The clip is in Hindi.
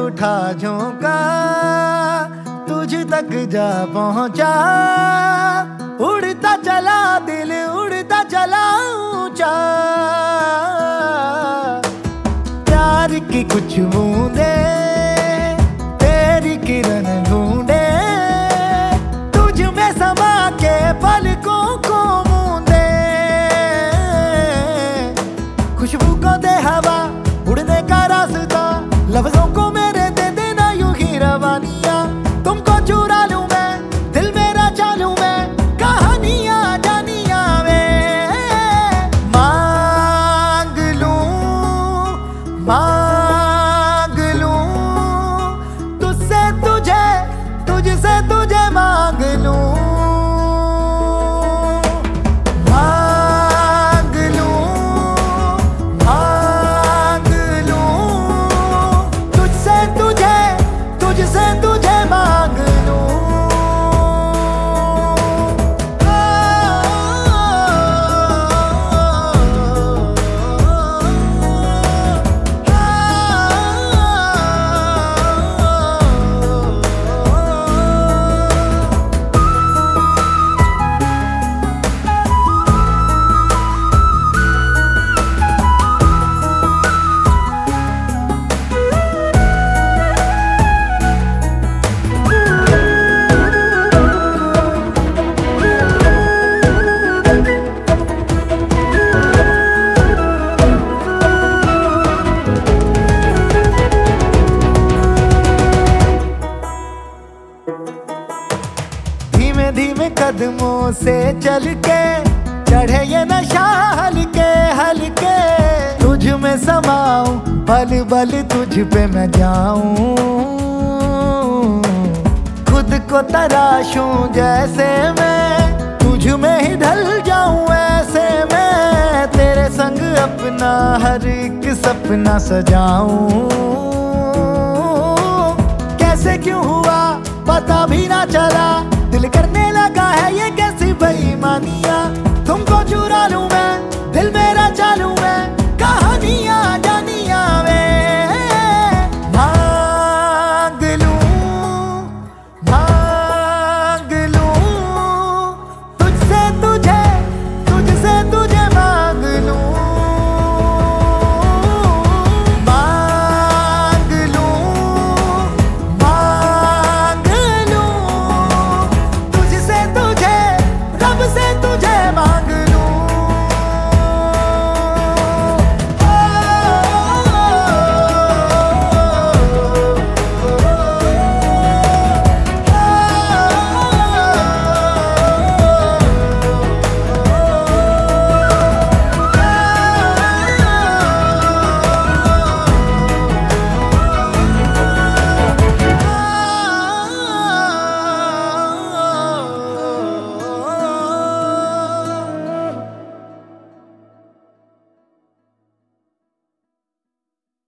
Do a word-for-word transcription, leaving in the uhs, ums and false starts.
उठा झोंका, तुझ तक जा पहुंचा। उड़ता चला दिल, उड़ता चला ऊंचा। प्यार की कुछ बूंदे तेरी किरण ढूंढे, तुझ में समा के पलकों को मूंदे। खुशबू को दे हवा, उड़ने का रास्ता, लफ्जों को मेरे दे देना यूं ही रवानियां। तुमको चुरा लूं मैं, दिल मेरा चालू मैं, कहानियां जानियां मैं। मांग लूं मांग लूं तुझसे तुझे, तुझसे तुझे मांग लूं। मांग लूं मांग लूं तुझसे तुझे, तुझसे तुझे मांग लूं। धीमे धीमे कदमों से चल के चढ़े ये नशा हल्के हल्के। तुझ में समाऊं, पल पल तुझ पे मैं जाऊं। खुद को तराशूं जैसे मैं, तुझ में ही ढल जाऊं ऐसे मैं। तेरे संग अपना हर एक सपना सजाऊं। कैसे क्यों हुआ पता भी ना चला, दिल करने लगा है ये कैसी बेईमानियां। तुमको चुरा लूं मैं, दिल मेरा चालू